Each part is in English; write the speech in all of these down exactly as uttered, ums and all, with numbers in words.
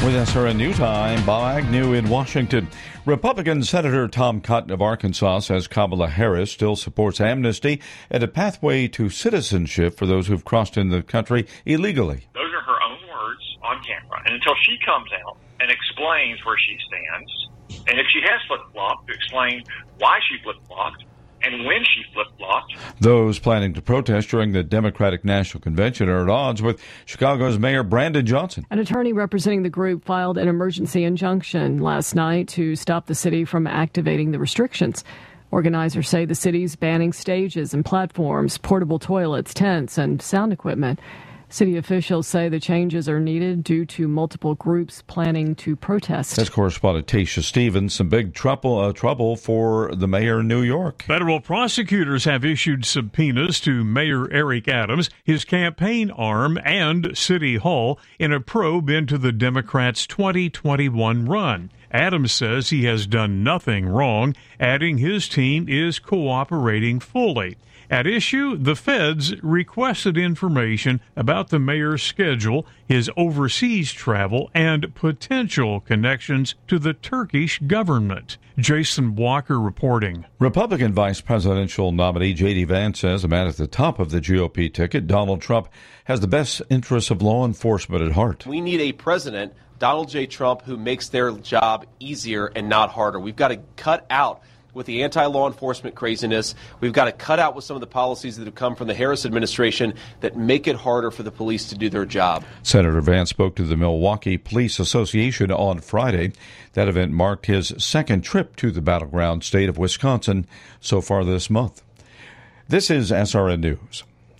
With S R N New Time, Bob Agnew in Washington. Republican Senator Tom Cotton of Arkansas says Kamala Harris still supports amnesty and a pathway to citizenship for those who've crossed into the country illegally. Those are her own words on camera. And until she comes out and explains where she stands, and if she has flip-flopped, to explain why she flip-flopped, and when she flip-flopped. Those planning to protest during the Democratic National Convention are at odds with Chicago's Mayor Brandon Johnson. An attorney representing the group filed an emergency injunction last night to stop the city from activating the restrictions. Organizers say the city's banning stages and platforms, portable toilets, tents, and sound equipment. City officials say the changes are needed due to multiple groups planning to protest. That's correspondent Tasha Stevens. Some big trouble, uh, trouble for the mayor in New York. Federal prosecutors have issued subpoenas to Mayor Eric Adams, his campaign arm, and City Hall in a probe into the Democrats' twenty twenty-one run. Adams says he has done nothing wrong, adding his team is cooperating fully. At issue, the feds requested information about the mayor's schedule, his overseas travel, and potential connections to the Turkish government. Jason Walker reporting. Republican vice presidential nominee J D. Vance says the man at the top of the G O P ticket, Donald Trump, has the best interests of law enforcement at heart. We need a president, Donald J. Trump, who makes their job easier and not harder. We've got to cut out with the anti-law enforcement craziness. We've got to cut out with some of the policies that have come from the Harris administration that make it harder for the police to do their job. Senator Vance spoke to the Milwaukee Police Association on Friday. That event marked his second trip to the battleground state of Wisconsin so far this month. This is S R N News.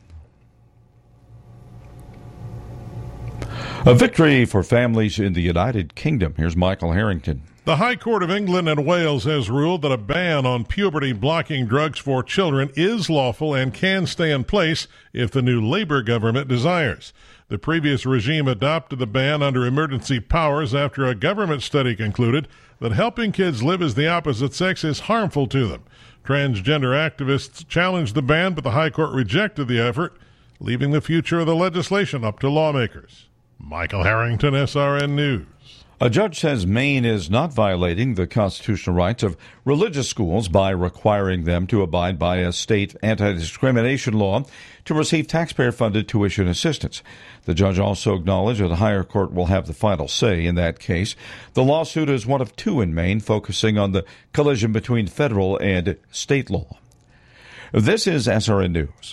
A victory for families in the United Kingdom. Here's Michael Harrington. The High Court of England and Wales has ruled that a ban on puberty-blocking drugs for children is lawful and can stay in place if the new Labour government desires. The previous regime adopted the ban under emergency powers after a government study concluded that helping kids live as the opposite sex is harmful to them. Transgender activists challenged the ban, but the High Court rejected the effort, leaving the future of the legislation up to lawmakers. Michael Harrington, S R N News. A judge says Maine is not violating the constitutional rights of religious schools by requiring them to abide by a state anti-discrimination law to receive taxpayer-funded tuition assistance. The judge also acknowledged that the higher court will have the final say in that case. The lawsuit is one of two in Maine, focusing on the collision between federal and state law. This is S R N News.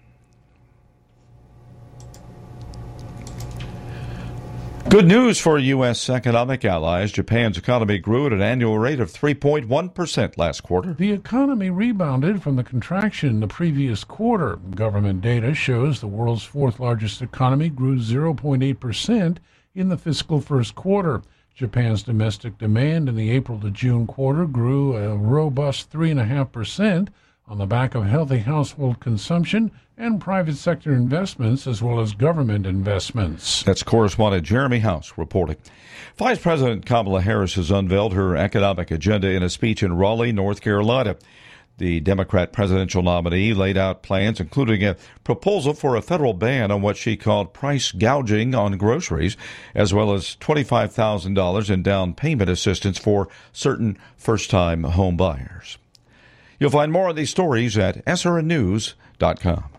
Good news for U S economic allies. Japan's economy grew at an annual rate of three point one percent last quarter. The economy rebounded from the contraction the previous quarter. Government data shows the world's fourth largest economy grew zero point eight percent in the fiscal first quarter. Japan's domestic demand in the April to June quarter grew a robust three point five percent on the back of healthy household consumption and private sector investments, as well as government investments. That's correspondent Jeremy House reporting. Vice President Kamala Harris has unveiled her economic agenda in a speech in Raleigh, North Carolina. The Democrat presidential nominee laid out plans, including a proposal for a federal ban on what she called price gouging on groceries, as well as twenty-five thousand dollars in down payment assistance for certain first-time home buyers. You'll find more of these stories at S R N news dot com.